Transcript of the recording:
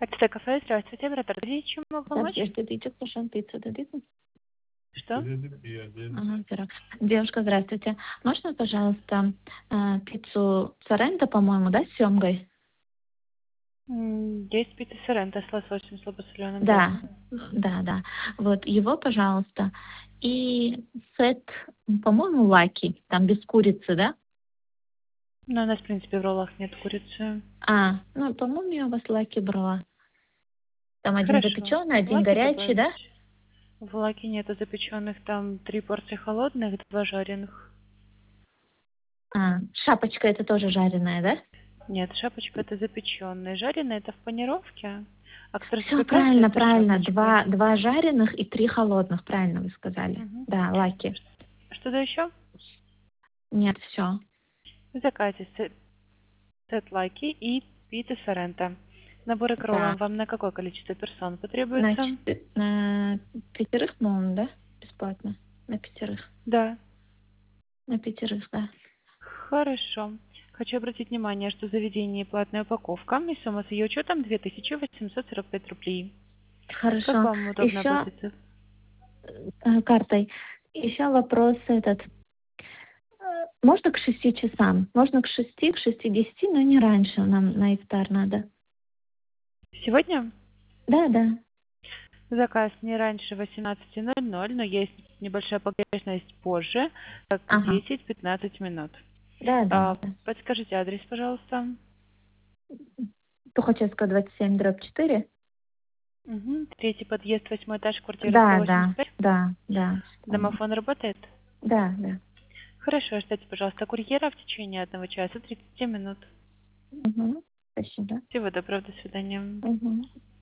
Это кафе, здравствуйте, оператор. Чем могу помочь? Дадите, кушаем пиццу, дадите? Что? Ага, пирог. Девушка, здравствуйте. Можно, пожалуйста, пиццу Соренто, по-моему, да, с семгой? Есть пицца Соренто с лососем слабосоленым, Да, да. Вот его, пожалуйста. И сет, по-моему, лаки, там без курицы, да? Но у нас, в принципе, в роллах нет курицы. Ну, по-моему, я у вас лаки брала. Там один Хорошо. запеченный, один Лаки горячий, добавить. да? В лаки нету запеченных, там 3 порции холодных, 2 жареных. Шапочка это тоже жареная, да? Нет, шапочка это запеченные. Жареные это в панировке. А который Все запекается, правильно, это правильно. шапочкой. Два жареных и 3 холодных, правильно вы сказали. Мгм. Да, лаки. Что-то еще? Нет, все. В заказе сет лаки и пицца Соренто. Наборы к Да. роллам вам на какое количество персон потребуется? Значит, на 5, по-моему, да? Бесплатно. На 5. Да. На 5, да. Хорошо. Хочу обратить внимание, что в заведении платная упаковка, и сумма с ее учетом 2845 рублей. Как Хорошо. вам удобно Еще оплатить? картой. Еще вопрос этот. Можно к 6 часам? Можно к 6, к 6:10, но не раньше. Нам на ифтар надо. Сегодня Да. заказ не раньше 18:00, но есть небольшая погрешность позже, как Ага. 10-15 минут. Да. Подскажите адрес, пожалуйста. Тухачевская, 27/4. Угу. Третий подъезд, 8 этаж, квартира Да. 185. Помню. Домофон работает? Да. Хорошо, ждите, пожалуйста, курьера в течение 1 часа 30 минут. Угу. Спасибо. Всего доброго, до свидания. Угу.